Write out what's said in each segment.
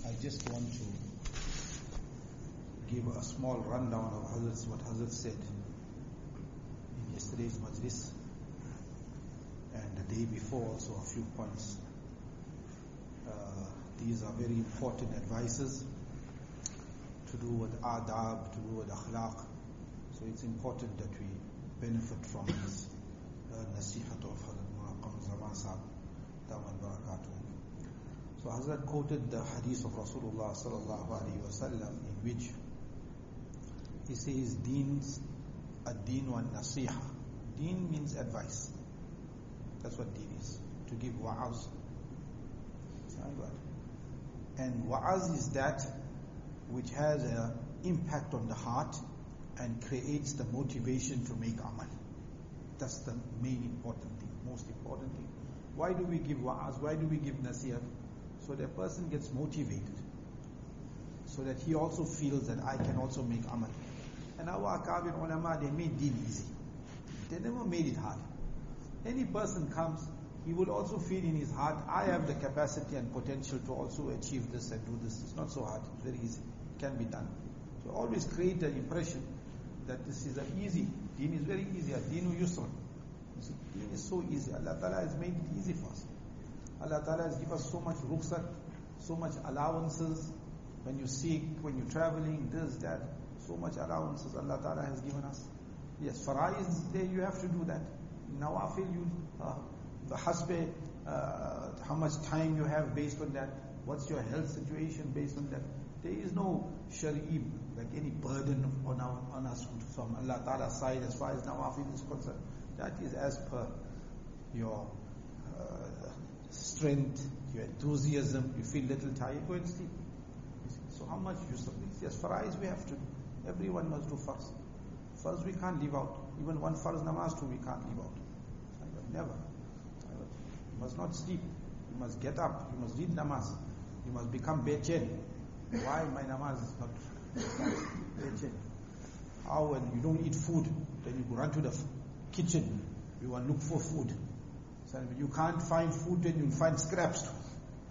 I just want to give a small rundown of what Hazrat said in yesterday's majlis and the day before, also a few points. These are very important advices to do with adab, to do with akhlaq. So it's important that we benefit from this nasihat of Hazrat Muraqam Zaman Sahib, Daman Barakatuh. So Hazrat quoted the hadith of Rasulullah sallallahu alaihi wasallam, in which he says, ad-deen wa nasiha. Deen means advice. That's what deen is. To give wa'az. And wa'az is that which has an impact on the heart and creates the motivation to make amal. That's the main important thing, most important thing. Why do we give wa'az? Why do we give nasihat? So that person gets motivated. So that he also feels that I can also make amal. And our Akabir ulama, they made deen easy. They never made it hard. Any person comes, he will also feel in his heart, I have the capacity and potential to also achieve this and do this. It's not so hard, it's very easy. It can be done. So always create the impression that this is an easy. Deen is very easy. Deenu yusr. Deen is so easy. Allah Ta'ala has made it easy for us. Allah Ta'ala has given us so much rukhsat, so much allowances. When you're sick, when you're traveling, this, that, so much allowances Allah Ta'ala has given us. Yes, faraiz, there you have to do that. Nawafil, the hasbe, how much time you have based on that. What's your health situation based on that. There is no shari'i, like any burden on us from Allah Ta'ala's side as far as nawafil is concerned. That is as per your strength, your enthusiasm. You feel little tired, go and sleep. So how much you submit? Yes, faraiz we have to do. Everyone must do farz. Farz we can't leave out. Even one farz namaz too we can't leave out. Never. You must not sleep. You must get up. You must read namaz. You must become bechen. Why my namaz is not bechen? How when you don't eat food, then you run to the kitchen. You want to look for food. So you can't find food, then you'll find scraps too.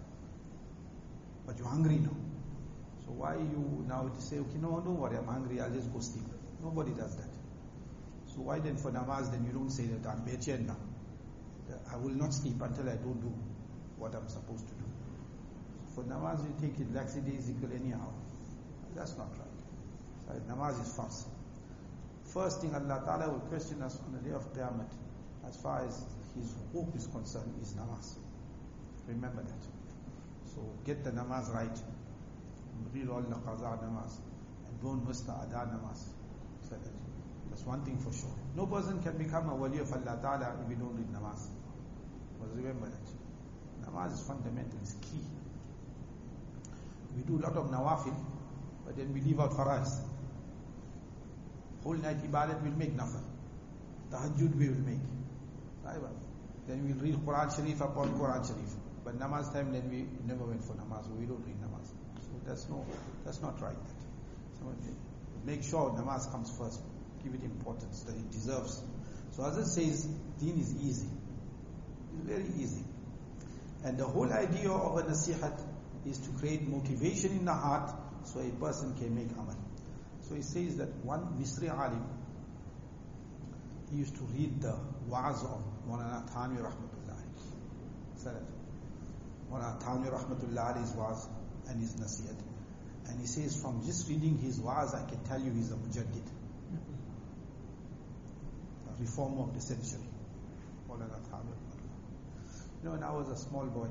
But you're hungry now. So why you now say, okay, no, don't worry, I'm hungry, I'll just go sleep. Nobody does that. So why then for namaz, then you don't say that I'm bechen now. I will not sleep until I don't do what I'm supposed to do. So for namaz, you take it lackadaisical anyhow. That's not right. So namaz is farz. First thing Allah Ta'ala will question us on the day of Qiyamah, as far as His hukuk is concerned, is namaz. Remember that. So get the namaz right. Read all the qaza namaz. And don't miss the ada namaz. So that's one thing for sure. No person can become a wali of Allah Ta'ala if we don't read namaz. But remember that. Namaz is fundamental, it's key. We do a lot of nawafil, but then we leave out faraiz. Whole night ibadat will make nafil. Tahajjud we will make. Then we'll read Quran Sharif upon Quran Sharif. But namaz time, then we never went for namaz. We don't read namaz. So that's not right. So make sure namaz comes first. Give it importance that it deserves. So as it says, deen is easy. It's very easy. And the whole idea of a nasihat is to create motivation in the heart so a person can make amal. So he says that one Misri alim, he used to read the wa'az of Maulana Thanwi Rahmatullah. Maulana Thanwi Rahmatullah his wa'az and his nasihat. And he says, from just reading his wa'az, I can tell you he's a mujaddid. A reformer of the century. Maulana Thanwi. When I was a small boy,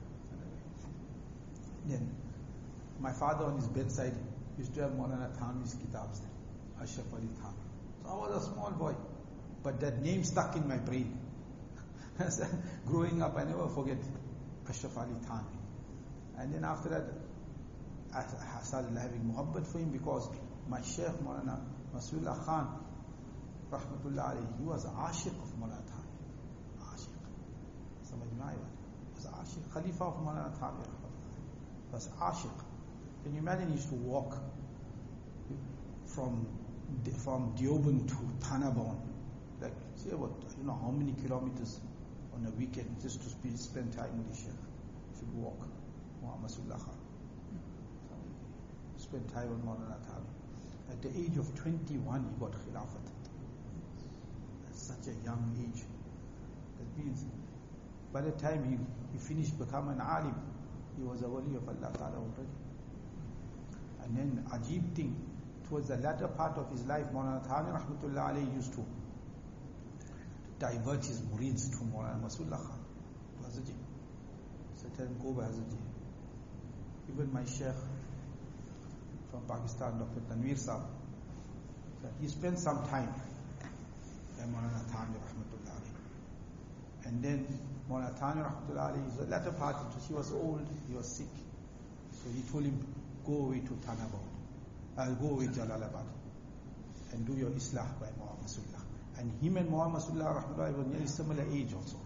then my father on his bedside used to have Maulana Thanwi's kitabs there. Ashraf Ali Thanwi. So I was a small boy. But that name stuck in my brain. Growing up, I never forget Ashraf Ali Thanwi. And then after that, I started having muhabbat for him because my Shaykh Maulana Masrullah Khan, Rahmatullah alayhi, he was Ashiq of Maulana Thanwi. Ashiq. Samajh mein aaya? He was Ashiq. Khalifa of Maulana Thanwi, Rahmatullah. He was Ashiq. Can you imagine he used to walk from Deoband to Thanabon? Like, say what, how many kilometers on a weekend just to spend time with the Shaykh. Should walk. Masrullah Khan. spend time with Maulana Thani. At the age of 21, he got Khilafat. At such a young age. That means, by the time he finished becoming an alim, he was a wali of Allah Ta'ala already. And then, ajib thing, towards the latter part of his life, Maulana Thani Rahmatullah alayhi used to divert his murids to Maulana Mas'ullah Khan, to Hazrat Ji. So tell him, go by Hazrat Ji. Even my Sheikh from Pakistan, Dr. Tanveer Sahib, he spent some time with Maulana Thani Rahmatullah alayhi. And then Maulana Thani Rahmatullah alayhi, the latter part, he was old, he was sick. So he told him, go away to Thanabad. I'll go away to Jalalabad and do your Islah by Muhammad Mas'ullah. And him and Muhammad Mas'ullah Rahmatullah were nearly similar age also.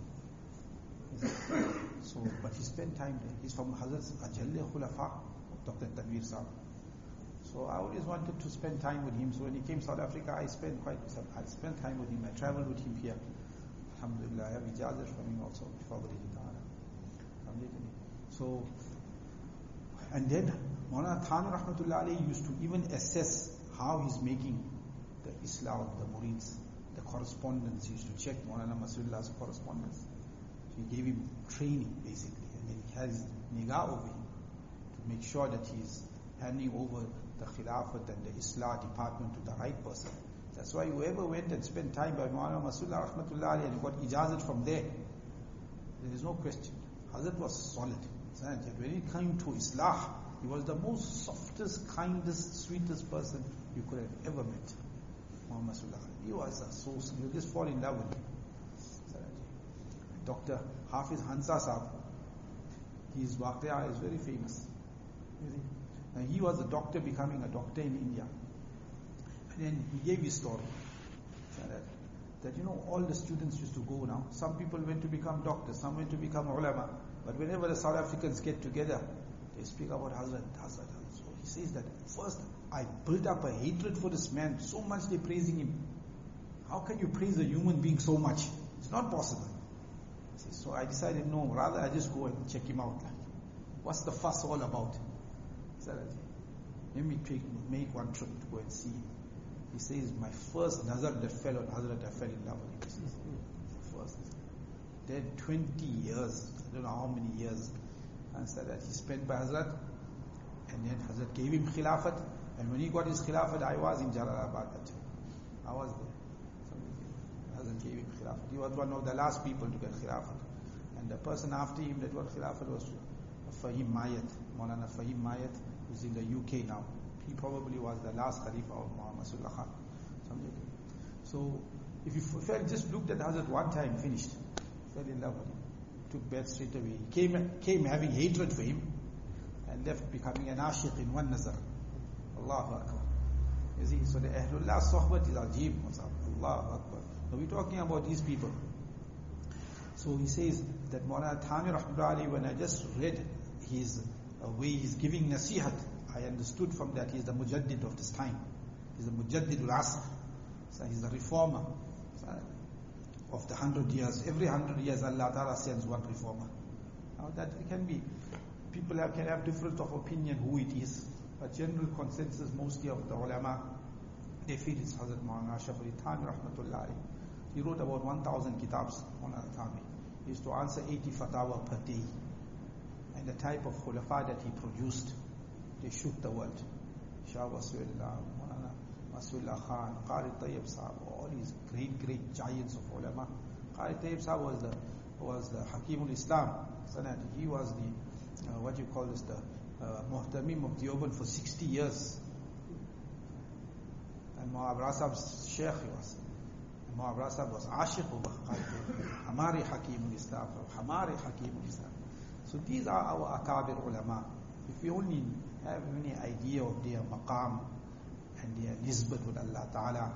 So, but he spent time there. He's from Hazrat Ajalli Khulafa, Dr. Tanveer Sahib. So I always wanted to spend time with him. So when he came to South Africa, I spent time with him. I traveled with him here. Alhamdulillah, I have ijazah from him also. So, and then Maulana Thani Rahmatullah alayhi used to even assess how he's making the Islah of the Murids, the correspondence. He used to check Maulana Masullah's correspondence. So he gave him training basically, and then he has nigah over him to make sure that he's handing over the Khilafat and the Islah department to the right person. That's why whoever went and spent time by Maulana Mas'ullah Rahmatullah alayhi and got ijazat from there is no question. Hazrat was solid. When it came to Islah, he was the most softest, kindest, sweetest person you could have ever met. Muhammad Mas'ullah. He was so, you just fall in love with him. Dr. Hafiz Hansa Sahib, his waqia is very famous. Now he was a doctor becoming a doctor in India. And then he gave his story. That all the students used to go now. Some people went to become doctors, some went to become ulama. But whenever the South Africans get together, they speak about Hazrat. So he says that first I built up a hatred for this man, so much they're praising him. How can you praise a human being so much? It's not possible. So I decided, no, rather I just go and check him out. What's the fuss all about? Let me make one trip to go and see him. He says, my first nazar that fell on Hazrat, I fell in love with him. First. Then 20 years, I don't know how many years, and said that he spent by Hazrat, and then Hazrat gave him Khilafat, and when he got his Khilafat, I was in Jalalabad that time. I was there. Hazrat gave him Khilafat. He was one of the last people to get Khilafat. And the person after him that got Khilafat was Fahim Mayat, Maulana Fahim Mayat, who's in the UK now. He probably was the last Khalifa of Muhammad Mas'ullah Khan. So, if you just looked at Hazrat one time, finished. Fell in love with him. Took bed straight away. He came having hatred for him, and left becoming an ashiq in one nazar. Allahu Akbar. You see, so the Ahlullah Sohbat is ajib. Allahu Akbar. Now we're talking about these people. So he says that Maulana Thani Rahmatullah alayhi, when I just read his way he's giving nasihat, I understood from that he's the mujaddid of this time. He's the mujaddid al-asr. So he's the reformer of the 100 years. Every 100 years Allah Ta'ala sends one reformer. Now that can be, people can have difference of opinion who it is, but general consensus mostly of the ulama, they feel it's Hazrat Maulana Ashraf Ali Thani Rahmatullah alayhi. He wrote about 1,000 kitabs, Maulana Thani. He used to answer 80 fatwa per day. And the type of khulafa that he produced, they shook the world. Shah Wasiullah, Maulana Mas'ullah Khan, Qari Tayyib Sahib, all these great giants of ulama. Qari Tayyib Sahib was the Hakimul Islam. He was the, the Muhtamim of Deoband for 60 years. And Muawiyah Sahib's Sheikh he was. Muawiyah Sahib was Ashiq of Qari Tayyib. Hamari Hakimul Islam, Hamari Hakimul Islam. So these are our akabir ulama. If we only have any idea of their maqam and their nisbat with Allah Ta'ala,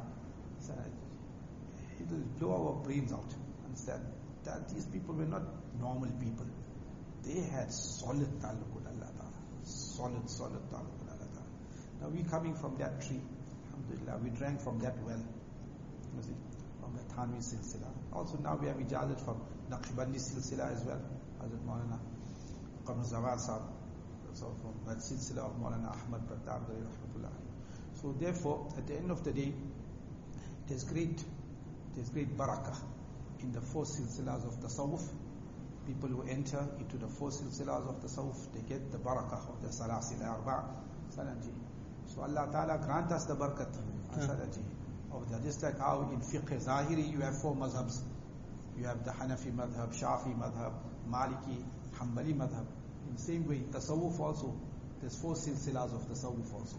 it will blow our brains out. Understand that these people were not normal people. They had solid taluk with Allah Ta'ala. Solid taluk with Allah Ta'ala. Now we coming from that tree. Alhamdulillah, we drank from that well. From the Thanvi Silsila. Also now we have ijazat from Naqshbandi Silsila as well. Hazrat Maulana Qamar Zawad Sahib So from that silsila of Maulana Ahmad Pratapgarhi rahmatullah. So therefore, at the end of the day, there's great barakah in the 4 silsilas of tasawwuf. People who enter into the 4 silsilas of tasawwuf, they get the barakah of the salasil arba' salaji. So Allah Ta'ala grant us the barakat salaji of the, just like how in fiqh zahiri you have 4 mazhabs. You have the Hanafi madhab, Shafi madhab, Maliki, Hanbali madhab. In the same way, tasawwuf also, there's 4 silsilas of tasawwuf also.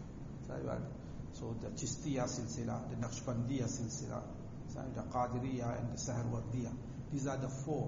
So the Chistiya silsila, the Naqshbandiya silsila, the Qadiriyya and the Saharwardiya. These are the 4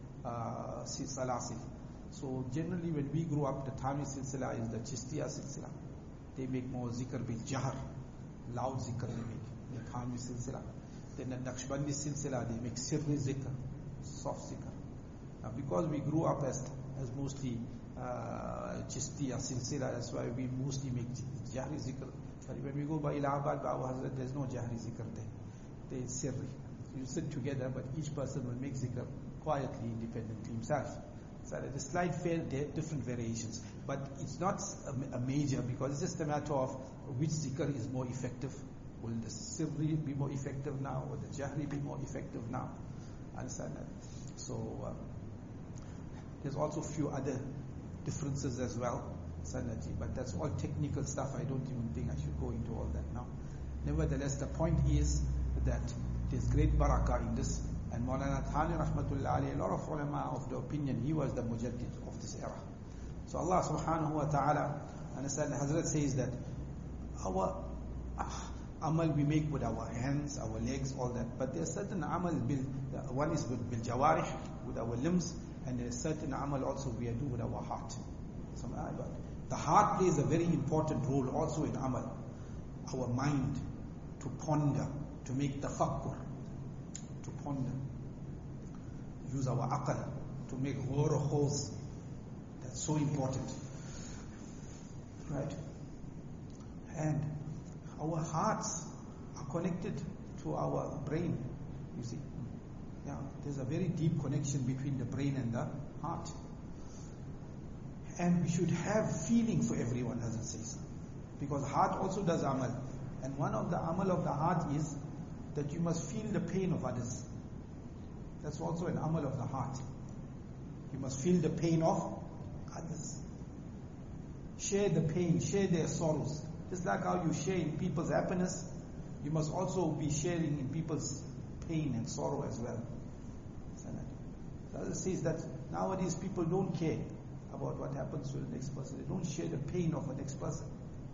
salasil. So generally when we grew up, the Thani silsila is the Chistiya silsila. They make more zikr bil jahr, loud zikr they make. The Thani silsila. Then the Naqshbandi silsila, they make sirri zikr, soft zikr. Now because we grew up as mostly Chistiya silsila, that's why we mostly make jahri zikr. But when we go by Allahabad, Babu Hazrat, there's no jahri zikr there. There is sirri. You sit together, but each person will make zikr quietly, independently himself. So there's slight different variations. But it's not a major, because it's just a matter of which zikr is more effective. Will the sirri be more effective now, or the jahri be more effective now? Understand that? So there's also a few other differences as well, Sanaji, but that's all technical stuff. I don't even think I should go into all that now. Nevertheless, the point is that there's great barakah in this. And Maulana Thani rahmatullah alayhi, a lot of ulama of the opinion, he was the mujaddid of this era. So Allah subhanahu wa ta'ala, understand, Hazrat says that our amal we make with our hands, our legs, all that. But there's certain amal, one is with bil jawarih, with our limbs, and there's certain amal also we do with our heart. So, the heart plays a very important role also in amal. Our mind, to ponder, to make tafakkur, to ponder. Use our aql, to make ghor khos. That's so important. Right? And our hearts are connected to our brain, you see. Yeah, there's a very deep connection between the brain and the heart. And we should have feeling for everyone, as it says. Because heart also does amal. And one of the amal of the heart is that you must feel the pain of others. That's also an amal of the heart. You must feel the pain of others. Share the pain, share their sorrows. Just like how you share in people's happiness, you must also be sharing in people's pain and sorrow as well. So it says that nowadays people don't care about what happens to the next person. They don't share the pain of the next person.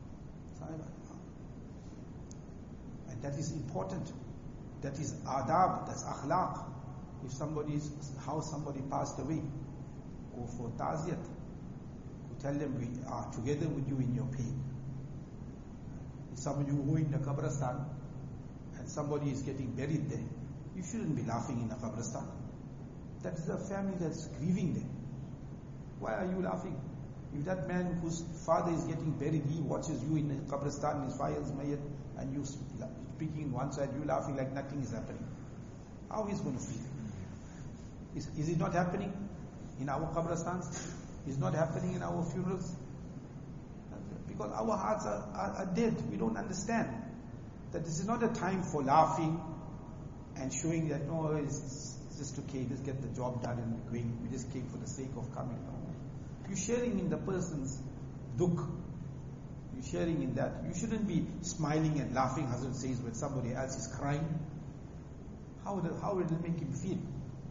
And that is important. That is adab, that's akhlaq. If how somebody passed away, go for ta'ziyat, you tell them we are together with you in your pain. If somebody who in the Qabristan and somebody is getting buried there, you shouldn't be laughing in the Qabristan. That is a family that's grieving there. Why are you laughing? If that man whose father is getting buried, he watches you in the Qabristan, his father's mayat, and you speaking in one side, you laughing like nothing is happening. How is going to feel? Is it not happening in our Qabristans? Is it not happening in our funerals? Because our hearts are dead. We don't understand that this is not a time for laughing and showing that no, it's just okay, just get the job done and we're going. We just came for the sake of coming. No. You're sharing in the person's dukh. You're sharing in that. You shouldn't be smiling and laughing, Hazrat says, when somebody else is crying. How will it make him feel?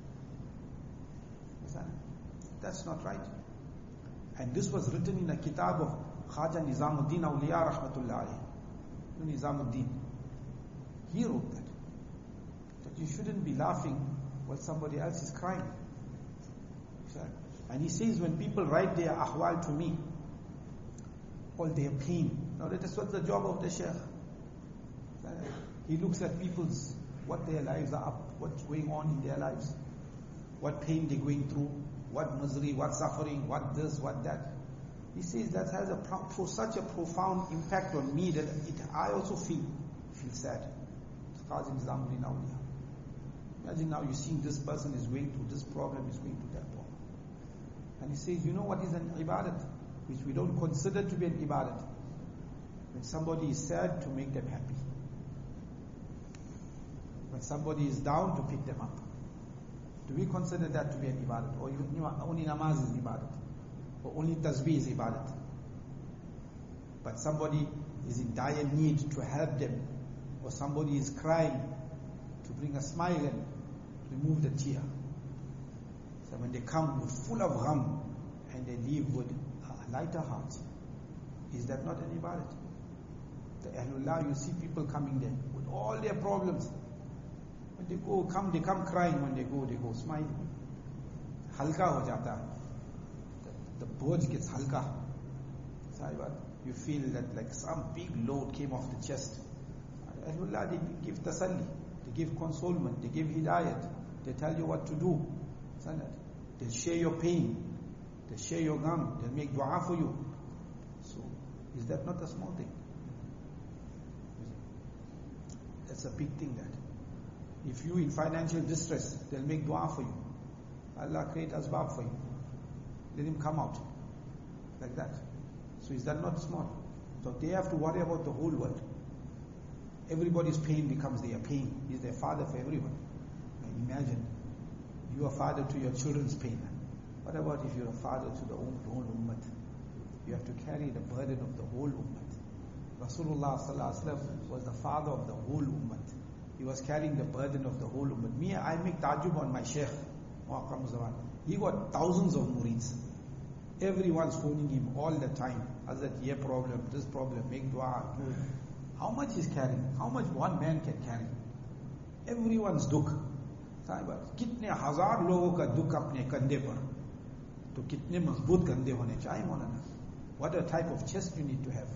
That's not right. And this was written in a kitab of Khaja Nizamuddin Awliya Rahmatullah alayhi. Nizamuddin. He wrote that. That you shouldn't be laughing while somebody else is crying. And he says when people write their ahwal to me, all their pain. Now that is what the job of the Shaykh. He looks at people's, what their lives are up, what's going on in their lives, what pain they're going through, what misery, what suffering, what this, what that. He says that has such a profound impact on me that I also feel sad. Imagine now you're seeing this person is going through this problem, is going through that problem. And he says, you know what is an ibadat? which we don't consider to be an ibadat. When somebody is sad, to make them happy. When somebody is down, to pick them up. Do we consider that to be an ibadat? Or only namaz is ibadat? Or only tasbih is ibadat? But somebody is in dire need, to help them. Or somebody is crying, to bring a smile and remove the tear. So when they come with full of gham and they leave with a lighter heart, is that not an ibadat? The Ahlullah, you see people coming there with all their problems. When they come crying. When they go smiling. Halka ho jata. The boj gets halka. You feel that like some big load came off the chest. Ahlullah, they give tasalli, they give consolement, they give hidayat, they tell you what to do. They'll share your pain, they'll share your gham, they'll make dua for you. So, is that not a small thing? That's a big thing that. If you in financial distress, they'll make dua for you. Allah create asbab for you. Let him come out. Like that. So is that not small? So they have to worry about the whole world. Everybody's pain becomes their pain. He's their father for everyone. And imagine, you are father to your children's pain. What about if you're a father to the whole ummah? You have to carry the burden of the whole ummah. Rasulullah sallallahu alaihi wasallam was the father of the whole ummah. He was carrying the burden of the whole ummah. Me, I make tajub on my sheikh. He got thousands of murids. Everyone's phoning him all the time. Hazrat, ye problem, this problem, make dua. How much he's carrying? How much one man can carry? Everyone's dukh. कितने हजार लोगों का दुख अपने कंधे पर, तो कितने मजबूत कंधे होने चाहिए मौलाना? What a type of chest you need to have.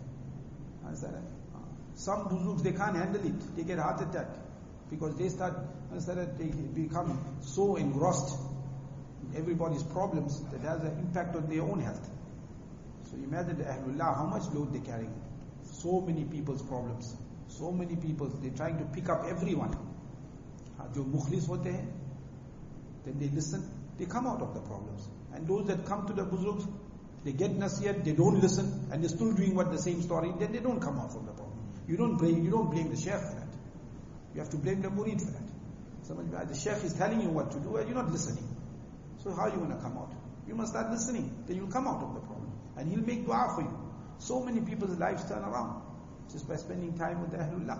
Some buzuks, they can't handle it. They get heart attack because they become so engrossed in everybody's problems that has an impact on their own health. So imagine the Ahlullah, how much load they carry. So many people's problems. So many people, they're trying to pick up everyone. Jo mukhlis hote hain, then they listen, they come out of the problems. And those that come to the buzuks, they get nasiyat, they don't listen, and they're still doing what the same story, then they don't come out from the problem. You don't blame the sheikh for that. You have to blame the murid for that. The sheikh is telling you what to do and you're not listening. So how are you going to come out? You must start listening, then you'll come out of the problem. And he'll make dua for you. So many people's lives turn around just by spending time with the Ahlullah.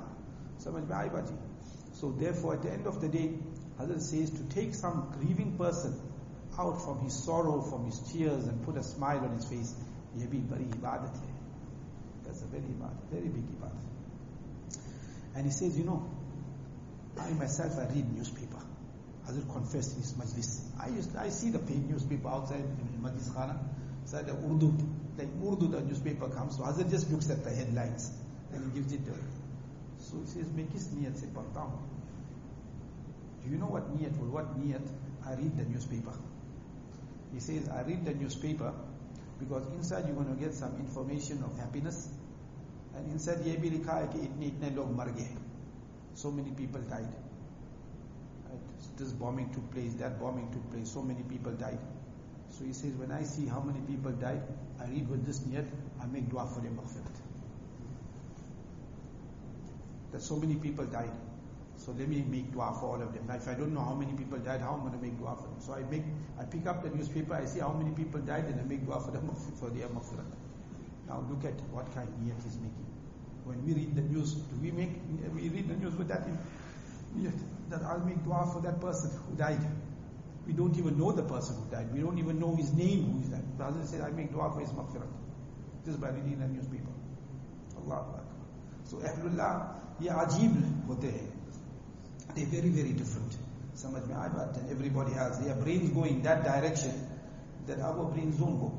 So therefore, at the end of the day, Hazrat says to take some grieving person out from his sorrow, from his tears, and put a smile on his face. Ye bhi bari ibadat hai. That's a very big ibadat. And he says, I myself, I read newspaper. Hazrat confessed in his majlis. I see the paid newspaper outside in Majlis Khana. So the Urdu, the newspaper comes. So Hazrat just looks at the headlines and he gives it to her. So he says, मैं किस नियत से पढ़ता हूँ? Do you know what niyat? I read the newspaper. He says, I read the newspaper because inside you're going to get some information of happiness, and inside ये भी लिखा है कि इतने लोग मर गए. So many people died. Right? This bombing took place, that bombing took place, so many people died. So he says, when I see how many people died, I read with this niyat, I make dua for them maghfirat. That so many people died. So let me make dua for all of them. Now if I don't know how many people died, how am I going to make dua for them? So I pick up the newspaper, I see how many people died, and I make dua for them, for their maghfirat. Now look at what kind of niyat he's making. When we read the news, we read the news with that niyat, that I'll make dua for that person who died. We don't even know the person who died. We don't even know his name who is died. The Hazrat said, I make dua for his maghfirat. Just by reading the newspaper. Allahu Akbar. So Ahlullah, ye ajeeb hote hain. They're very, very different. Samajh mein aayi baat hai. Everybody has their brains go in that direction that our brains don't go.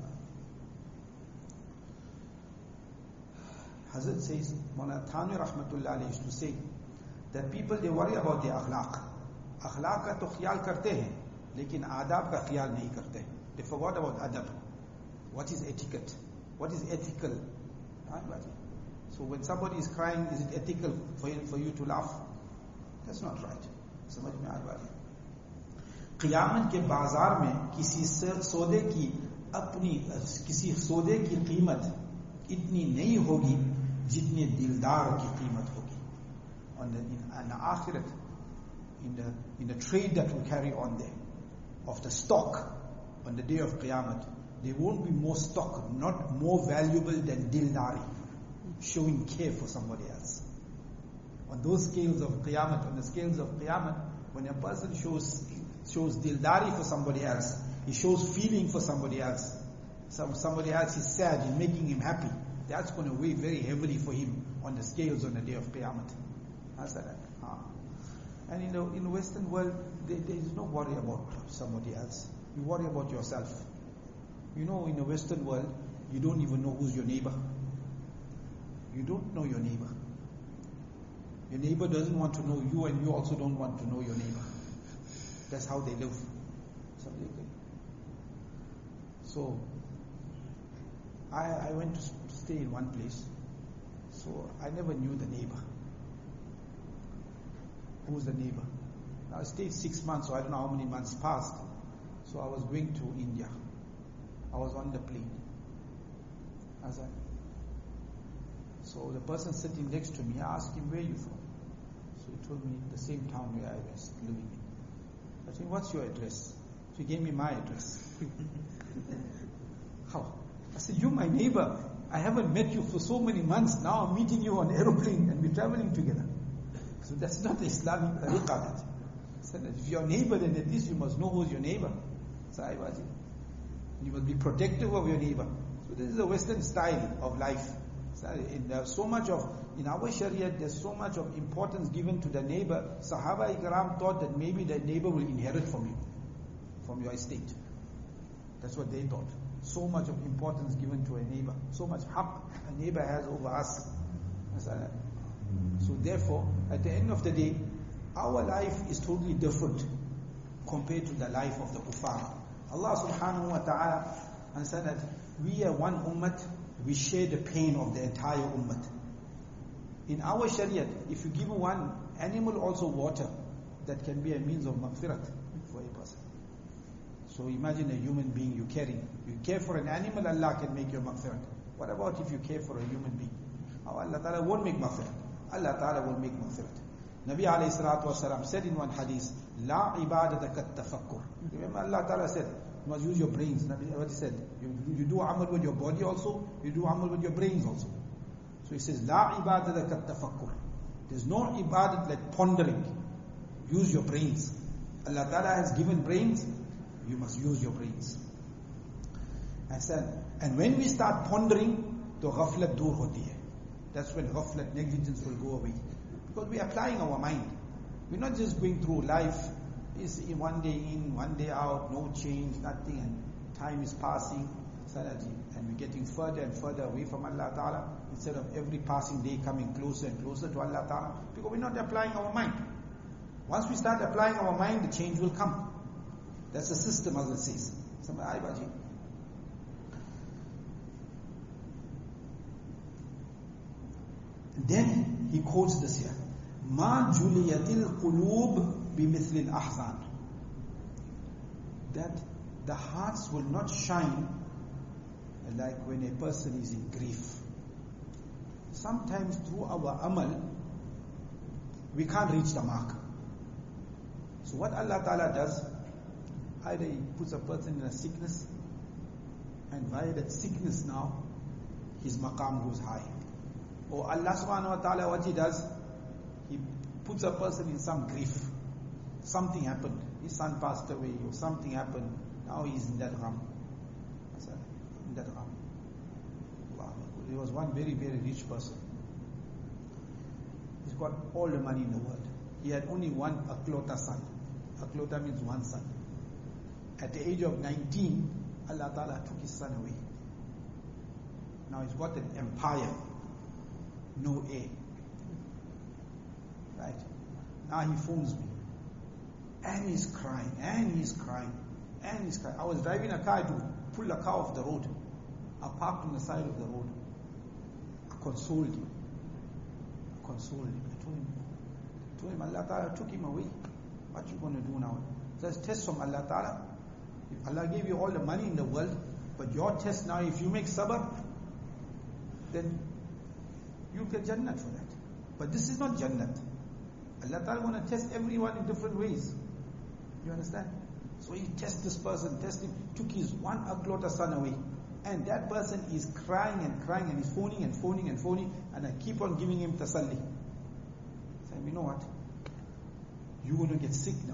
Hazrat says, Mawlana Thanwi Rahmatullah alayhi used to say that people, they worry about their akhlaq. Akhlaq ka to khiyal karte hain, lekin adab ka khiyal nahi karte. They forgot about adab. What is etiquette? What is ethical? So when somebody is crying, is it ethical for you to laugh? That's not right. समझ में आ रहा है. क़ियामत के बाजार में किसी सौदे की अपनी किसी सौदे की कीमत इतनी नहीं होगी जितनी दिलदार की कीमत होगी. On the akhirat, in the trade that will carry on there, of the stock on the day of Qiyamah, there won't be more stock, not more valuable than dildari, showing care for somebody else. On those scales of Qiyamah, on the scales of Qiyamah, when a person shows dildari for somebody else, he shows feeling for somebody else. Somebody else is sad, he's making him happy. That's going to weigh very heavily for him on the scales on the day of Qiyamah. And in the Western world, there is no worry about somebody else. You worry about yourself. In the Western world, you don't even know who's your neighbor. You don't know your neighbor. Your neighbor doesn't want to know you, and you also don't want to know your neighbor. That's how they live. So, I went to stay in one place. So, I never knew the neighbor. Who's the neighbor? I stayed 6 months, so I don't know how many months passed. So I was going to India. I was on the plane. So the person sitting next to me, I asked him, where are you from? So he told me, the same town where I was living in. I said, what's your address? So he gave me my address. How? I said, you're my neighbor. I haven't met you for so many months. Now I'm meeting you on aeroplane and we're traveling together. So that's not the Islamic tariqah. If you're a neighbor, then at least you must know who's your neighbor. You must be protective of your neighbor. So this is a Western style of life. In our Sharia, there's so much of importance given to the neighbor. Sahaba Ikram thought that maybe the neighbor will inherit from you, from your estate. That's what they thought. So much of importance given to a neighbor. So much haqq a neighbor has over us. So therefore, at the end of the day, our life is totally different compared to the life of the kuffar. Allah subhanahu wa ta'ala said that we are one ummah, we share the pain of the entire ummah. In our Shariat, if you give one animal also water, that can be a means of maghfirat for a person. So imagine a human being you care for an animal, Allah can make you maghfirat. What about if you care for a human being? Allah Ta'ala won't make maghfirat. Allah Ta'ala will make maghfirat. Nabi alayhi salatu wasalam said in one hadith, La ibadata kat tafakkur. Remember Allah Ta'ala said, you must use your brains. Nabi, what he said, you do amal with your body also, you do amal with your brains also. So he says, La ibadata kat tafakkur. There's no ibadat like pondering. Use your brains. Allah Ta'ala has given brains, you must use your brains. I said, and when we start pondering, to ghaflat dur hoti hai. That's when ghaflat, negligence will go away. Because we are applying our mind. We're not just going through life, is one day in, one day out, no change, nothing, and time is passing, and we're getting further and further away from Allah Ta'ala, instead of every passing day coming closer and closer to Allah Ta'ala, because we're not applying our mind. Once we start applying our mind, the change will come. That's the system, as it says. Then he quotes this here. Ma juliyatil qulub bimithlil ahzan. That the hearts will not shine like when a person is in grief. Sometimes through our amal, we can't reach the mark. So what Allah Ta'ala does, either He puts a person in a sickness, and via that sickness now, his maqam goes high. Or Allah subhanahu wa ta'ala, what He does, He puts a person in some grief. Something happened. His son passed away, or something happened. Now he's in that gham. In that gham. He was one very, very rich person. He's got all the money in the world. He had only one aklota son. Aklota means one son. At the age of 19, Allah Ta'ala took his son away. Now he's got an empire. No heir. Right? Now he phones me. And he's crying, and he's crying, and he's crying. I was driving a car to pull a car off the road. I parked on the side of the road. I consoled him. I told him, Allah Ta'ala took him away. What you going to do now? There's test from Allah Ta'ala. If Allah gave you all the money in the world, But your test now, if you make sabr, then you get Jannat for that. But this is not Jannat. Allah Ta'ala want to test everyone in different ways. You understand? So he tests this person, took his one aglota son away. And that person is crying and he's phoning, and I keep on giving him tasalli. Saying, you know what? You're going to get sick now.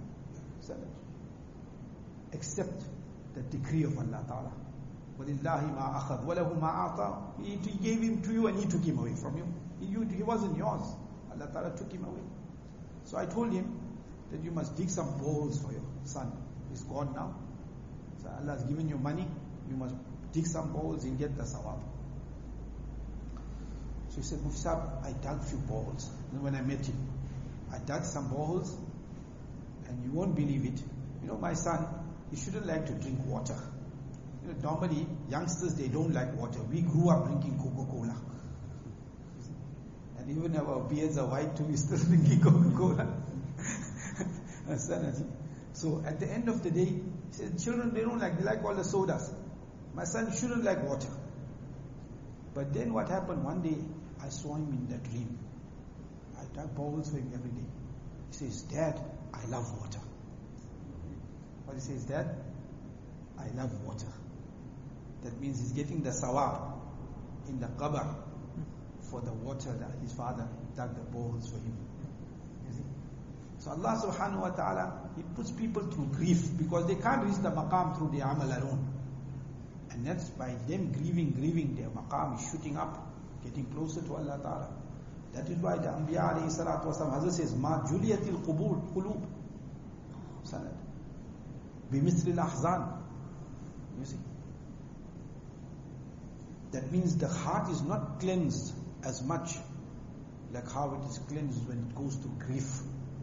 Accept the decree of Allah Ta'ala. وَلِلَّهِ مَا أَخَذْ وَلَهُ مَا أَعْطَى. He gave him to you and he took him away from you. He wasn't yours. Allah Ta'ala took him away. So I told him that you must dig some bowls for your son. He's gone now. So Allah has given you money. You must dig some bowls and get the sawab. So he said, Mufti Sahib, I dug few bowls. And when I met him, I dug some bowls, and you won't believe it. You know, my son, he shouldn't like to drink water. You know, normally, youngsters, they don't like water. We grew up drinking Coca-Cola. And even our beards are white too, we still drinking Coca-Cola. So at the end of the day, he said, children, they like all the sodas. My son shouldn't like water. But then what happened, one day, I saw him in that dream. I dug bowls for him every day. He says, Dad, I love water. What he says, Dad, I love water. That means he's getting the sawab in the qabr for the water that his father dug the bowls for him. You see? So Allah subhanahu wa ta'ala, He puts people through grief because they can't reach the maqam through the amal alone. And that's by them grieving, their maqam is shooting up, getting closer to Allah Ta'ala. That is why the Anbiya alayhi salatu wasalam, Hazrat says, Ma juliyatil qulub. Sanad. Bimithril ahzan. You see. That means the heart is not cleansed as much like how it is cleansed when it goes through grief.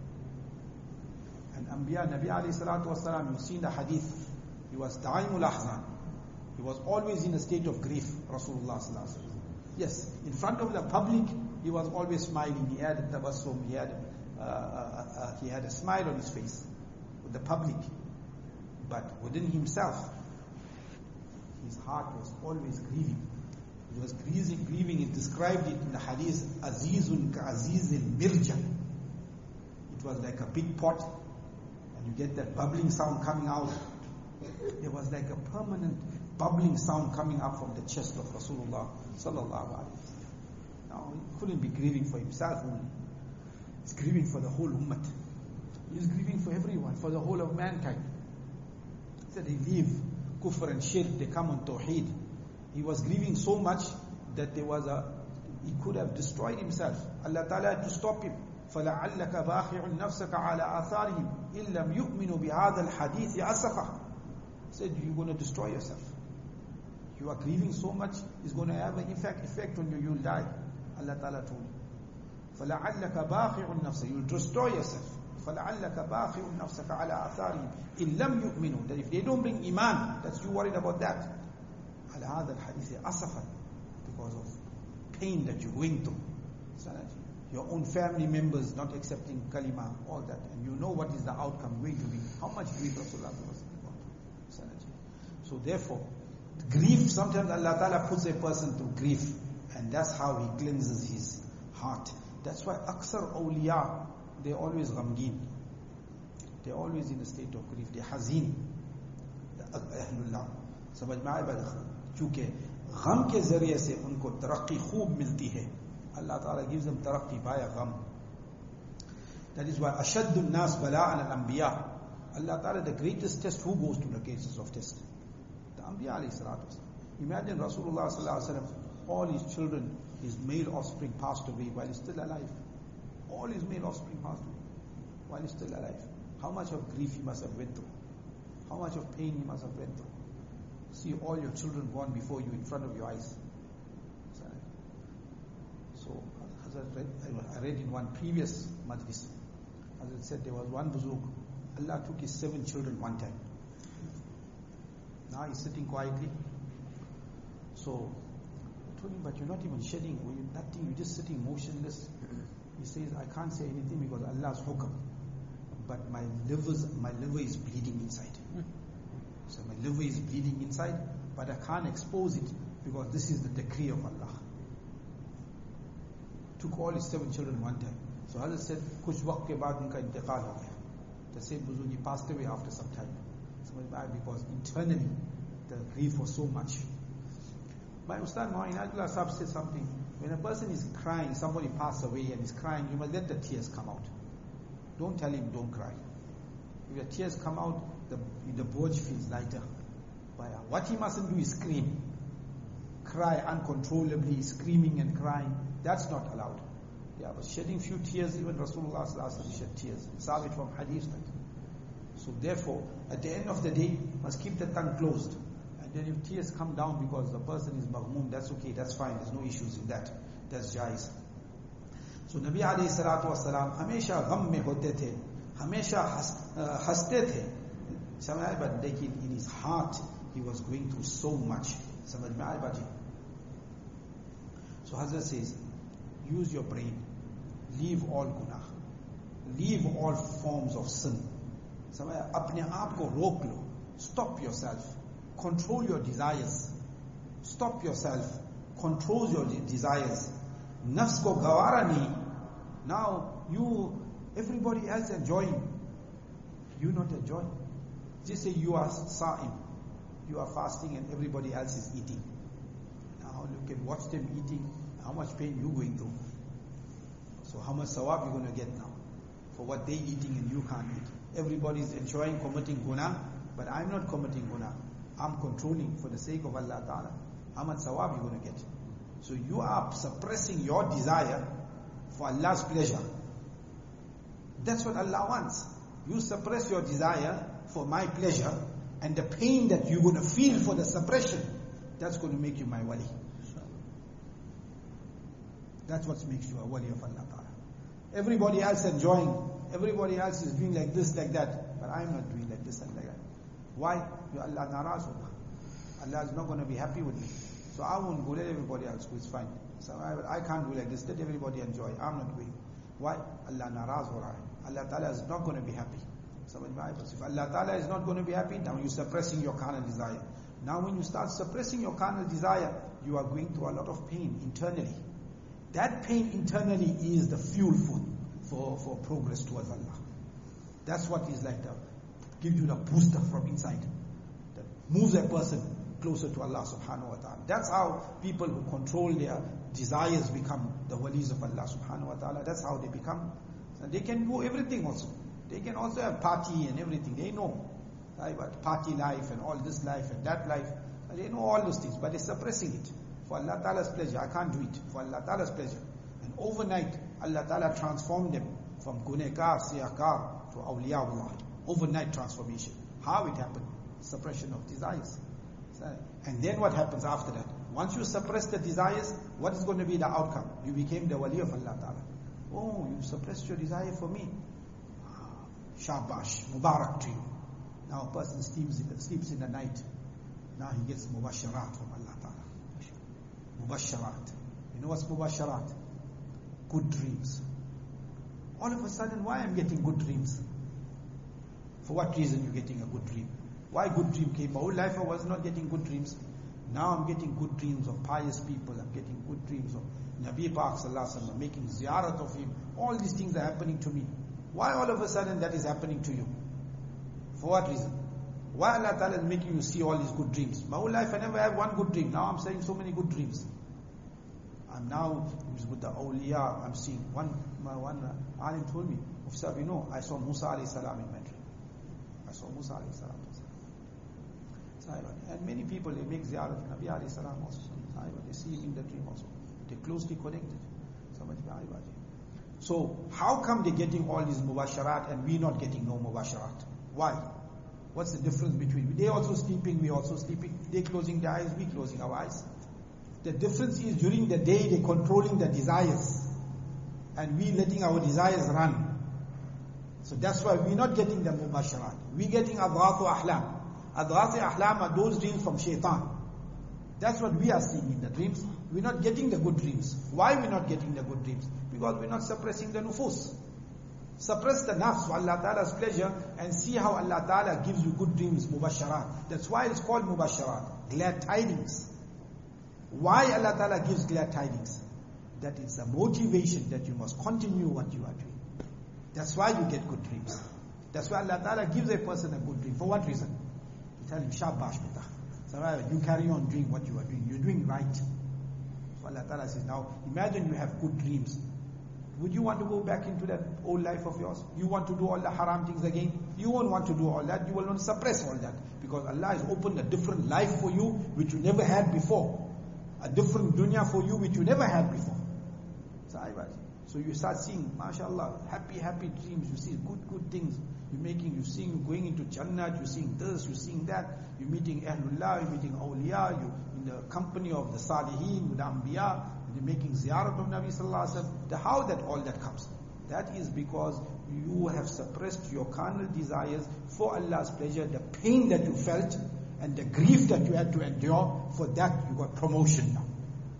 And Anbiya, Nabi alayhi salatu wasalam, you've seen the hadith, he was da'imul ahzan. He was always in a state of grief, Rasulullah sallallahu alaihi wasallam. Yes, in front of the public, he was always smiling. He had a tabassum, he had a smile on his face with the public. But within himself, his heart was always grieving. He was grieving. He described it in the hadith, Azizun ka azizil mirja. It was like a big pot, and you get that bubbling sound coming out. There was like a permanent bubbling sound coming up from the chest of Rasulullah sallallahu alaihi wasallam. Now he couldn't be grieving for himself only. He's grieving for the whole ummah. He's grieving for everyone, for the whole of mankind. He said they leave kufr and shirk, they come on tawheed. He was grieving so much that he could have destroyed himself. Allah Ta'ala had to stop him. فَلَعَلَّكَ بَاخِعٌ نَفْسَكَ عَلَىٰ آثَارِهِمْ إِن لَمْ يُؤْمِنُوا بِهَذَا الْحَدِيثِ أَسَفًا. He said, you're going to destroy yourself. You are grieving so much, it's going to have an effect on you, you'll die. Allah Ta'ala told you. فَلَعَلَّكَ بَاخِعٌ نَفْسَكَ. You'll destroy yourself. فَلَعَلَّكَ بَاخِعٌ نَفْسَكَ عَلَىٰ آثَارِهِمْ إِن لَمْ يُؤْمِنُوا. That if they don't bring iman, that's you worried about that. عَلَىٰ هَذَا الْحَدِيثِ أَسَفًا. Because of pain that you're going through. Your own family members not accepting kalima, all that. And you know what is the outcome going to be. How much grief Rasulullah was about. So therefore, grief, sometimes Allah Ta'ala puts a person through grief. And that's how He cleanses his heart. That's why Aksar awliya, they're always ghamgeen. They're always in a state of grief. They're hazeen. Ahlullah. समझ में आए बात क्योंकि गम के जरिए से उनको तरक्की खूब मिलती है. Allah Ta'ala gives them taraqi via gham. That is why ashaddun nas bala'an al-anbiya. Allah Ta'ala, the greatest test, who goes to the cases of test? The Anbiya alayhi salatu wasalam. Imagine Rasulullah sallallahu alaihi wasallam, all his children, his male offspring passed away while he's still alive. All his male offspring passed away while he's still alive. How much of grief he must have went through. How much of pain he must have went through. See all your children born before you in front of your eyes. So, I read in one previous majlis, as it said, there was one buzurg, Allah took his 7 children one time. Now he's sitting quietly. So, I told him, but you're not even shedding, nothing, you're just sitting motionless. He says, I can't say anything because Allah's hukam. But my liver is bleeding inside. So my liver is bleeding inside, but I can't expose it because this is the decree of Allah. Took all his 7 children one time. So Hazrat said, kuch waqt ke baad unka intiqal ho gaya. The same Buzuji passed away after some time. Because internally the grief was so much. My Ustad Mu'in Ajullah Sahib said something. When a person is crying, somebody passed away and is crying, you must let the tears come out. Don't tell him, don't cry. If your tears come out, the boj feels lighter. What he mustn't do is scream. Cry uncontrollably, screaming and crying. That's not allowed. Yeah, but shedding few tears, even Rasulullah shed tears. Sabit from hadith. So therefore, at the end of the day, must keep the tongue closed. And then if tears come down because the person is maghmoom, that's okay, that's fine, there's no issues in that. That's jais. So Nabi alayhi salatu wasalam, hamesha gham mein hote the, hamesha haste the. But in his heart, he was going through so much. So Hazrat says, use your brain, leave all gunah, leave all forms of sin. Apne aap ko rok lo, stop yourself, control your desires, stop yourself, control your desires. Nafs ko gawara nahi. Now everybody else enjoying, you not enjoying. Just say you are sa'im, you are fasting and everybody else is eating. Now you can watch them eating, how much pain you going through. So how much sawab you going to get now for what they eating and you can't eat. Everybody is enjoying committing guna, but I'm not committing guna. I'm controlling for the sake of Allah Ta'ala. How much sawab you going to get? So you are suppressing your desire for Allah's pleasure. That's what Allah wants. You suppress your desire for my pleasure, and the pain that you're going to feel for the suppression, that's going to make you my wali. That's what makes you a wali of Allah Ta'ala. Everybody else enjoying, everybody else is doing like this, like that, but I'm not doing like this and like that. Why? Allah naraz hoga. Allah is not going to be happy with me. So I won't go, let everybody else go, it's fine. So I can't do like this, let everybody enjoy. I'm not doing. Why? Allah naraz ho raha hai. Allah Ta'ala is not going to be happy. So if Allah Ta'ala is not going to be happy, now you're suppressing your carnal desire. Now when you start suppressing your carnal desire, you are going through a lot of pain internally. That pain internally is the fuel for progress towards Allah. That's what is like gives you the booster from inside. That moves a person closer to Allah subhanahu wa ta'ala. That's how people who control their desires become the walis of Allah subhanahu wa ta'ala. That's how they become. And they can do everything also. They can also have party and everything. They know about party life and all this life and that life. They know all those things, but they're suppressing it. For Allah Ta'ala's pleasure, I can't do it. For Allah Ta'ala's pleasure. And overnight, Allah Ta'ala transformed them from gunekar, siyakar to awliyaullah. Overnight transformation. How it happened? Suppression of desires. And then what happens after that? Once you suppress the desires, what is going to be the outcome? You became the wali of Allah Ta'ala. Oh, you suppressed your desire for me. Shabash, Mubarak to you. Now a person sleeps in the night. Now he gets mubasharat from Allah Ta'ala. Mubasharat. You know what's mubasharat? Good dreams. All of a sudden, why I'm getting good dreams? For what reason you're getting a good dream? Why good dream came? My whole life I was not getting good dreams. Now I'm getting good dreams of pious people. I'm getting good dreams of Nabi Pak Sallallahu Alaihi Wasallam, making ziyarat of him. All these things are happening to me. Why all of a sudden that is happening to you? For what reason? Why Allah Ta'ala is making you see all these good dreams? My whole life I never had one good dream. Now I'm saying so many good dreams. And now with the awliya, I'm seeing one alim told me, Ufsab, you know, I saw Musa alayhi salam in my dream. I saw Musa alayhi salam. And many people, they make ziyarat of Nabi alayhi salam also. They see him in the dream also. They're closely connected. So, how come they're getting all these mubasharat and we not getting no mubasharat? Why? What's the difference between? They also sleeping, we also sleeping. They closing their eyes, we closing our eyes. The difference is during the day they're controlling the desires. And we letting our desires run. So that's why we're not getting the mubasharat. We're getting adghathu ahlam. Adghathu ahlam are those dreams from shaitan. That's what we are seeing in the dreams. We're not getting the good dreams. Why we're not getting the good dreams? Because we're not suppressing the nufus. Suppress the nafs for Allah Ta'ala's pleasure and see how Allah Ta'ala gives you good dreams, mubasharat. That's why it's called mubasharat, glad tidings. Why Allah Ta'ala gives glad tidings? That is a motivation that you must continue what you are doing. That's why you get good dreams. That's why Allah Ta'ala gives a person a good dream. For what reason? You tell him, shabash bita. So you carry on doing what you are doing. You're doing right. So Allah Ta'ala says, now imagine you have good dreams. Would you want to go back into that old life of yours? You want to do all the haram things again? You won't want to do all that. You will not suppress all that. Because Allah has opened a different life for you which you never had before. A different dunya for you which you never had before. So you start seeing, mashallah, happy dreams. You see good things. You're seeing going into Jannah, you're seeing this, you're seeing that. You're meeting Ahlullah, you're meeting Awliya, you're in the company of the Salihin, with the Anbiya. You're making ziyarat of Nabi Sallallahu Alaihi Wasallam. How that all that comes? That is because you have suppressed your carnal desires for Allah's pleasure, the pain that you felt and the grief that you had to endure. For that you got promotion now.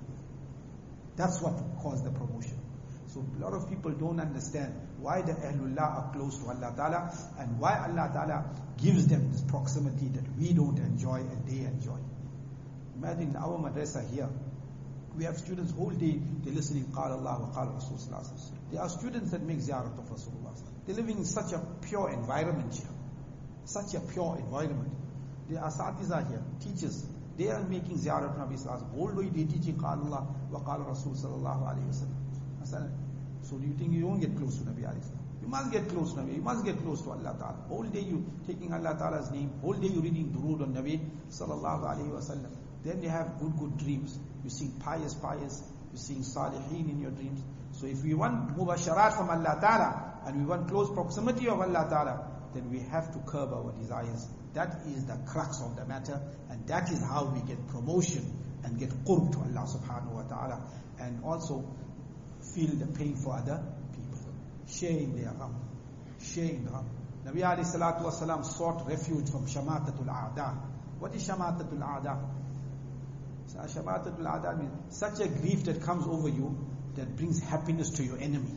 That's what caused the promotion. So a lot of people don't understand why the Ahlullah are close to Allah Ta'ala and why Allah Ta'ala gives them this proximity that we don't enjoy and they enjoy. Imagine our madrasa here. We have students whole day, they're listening, Qala Allah wa Qala Rasulullah. There are students that make ziyarat of Rasulullah. They're living in such a pure environment here. Such a pure environment. There are Asatiza here, teachers. They are making ziyarat of Nabi Sallallahu Alaihi Wasallam. Whole day they teaching Qala Allah wa Qala Rasul Sallallahu Alaihi Wasallam. So do you think you don't get close to Nabi Alayhi Salam? You must get close to Nabi. You must get close to Allah Ta'ala. Whole day you taking Allah Ta'ala's name. Whole day you reading durood on Nabi Sallallahu Alaihi Wasallam. Then they have good dreams. You're seeing pious. You're seeing salihin in your dreams. So if we want mubasharat from Allah Ta'ala and we want close proximity of Allah Ta'ala, then we have to curb our desires. That is the crux of the matter, and that is how we get promotion and get qurb to Allah Subhanahu Wa Ta'ala, and also feel the pain for other people. Share in their gham. Share in the gham. Nabi alayhi salatu wasalam sought refuge from shamatatul a'da. What is shamatatul a'da? So shamatatul a'da means such a grief that comes over you that brings happiness to your enemy.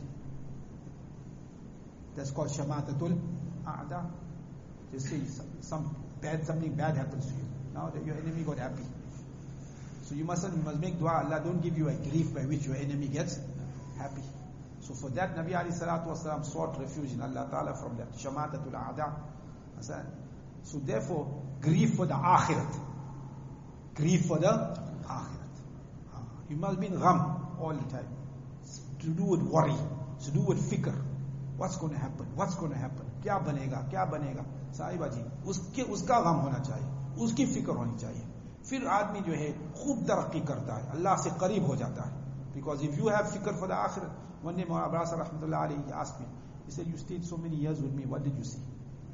That's called shamatatul a'da. They say something bad happens to you. Now that your enemy got happy. So you must make dua. Allah don't give you a grief by which your enemy gets happy. So for that, Nabi alayhi salatu wasalam sought refuge in Allah Ta'ala from that shamatatul a'da. So therefore, grief for the akhirat. Grief for the akhirat. You must be in gham all the time. To do with worry, to do with fikr. What's going to happen? What's going to happen? Kya banega? Kya banega? साहिबा जी उसका गम होना चाहिए, उसकी फिक्र होनी चाहिए. फिर आदमी जो है खूब तरक्की करता है, अल्लाह से करीब हो जाता है. Because if you have fikr for the akhirah, one day Mawlana Abrasa rahmatullah alayhi, he asked me, he said, you stayed so many years with me, what did you see?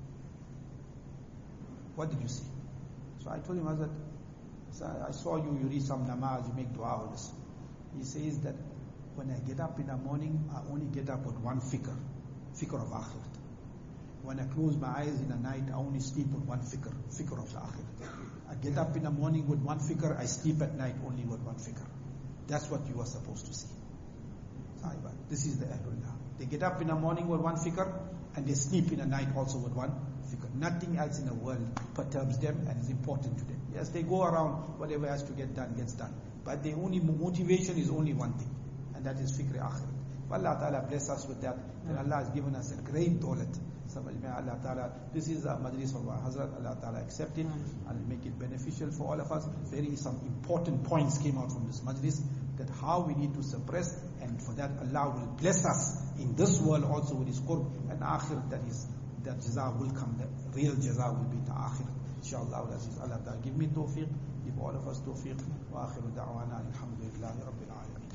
What did you see? So I told him, Hazrat, I saw you read some namaz, you make dua with this. He says that when I get up in the morning, I only get up with one fikr of akhirah. When I close my eyes in the night, I only sleep with one fikr of the akhirah. I get up in the morning with one fikr, I sleep at night only with one fikr. That's what you are supposed to see. This is the Ahlullah. They get up in the morning with one fikr, and they sleep in the night also with one fikr. Nothing else in the world perturbs them and is important to them. Yes, they go around, whatever has to get done, gets done. But the only motivation is only one thing, and that is fikr akhirah. Allah Ta'ala bless us with that. And Allah has given us a great dawlat. Allah Ta'ala, this is the majlis of our Hazrat. Allah Ta'ala accept it and make it beneficial for all of us. Some important points came out from this majlis, that how we need to suppress, and for that Allah will bless us in this world also with His qurb, and akhirah, that jaza will come, the real jaza will be the akhirah. Inshallah, Allah Ta'ala give me tawfiq, give all of us tawfiq. Wa akhiru da'wana alhamdulillahi rabbil alamin.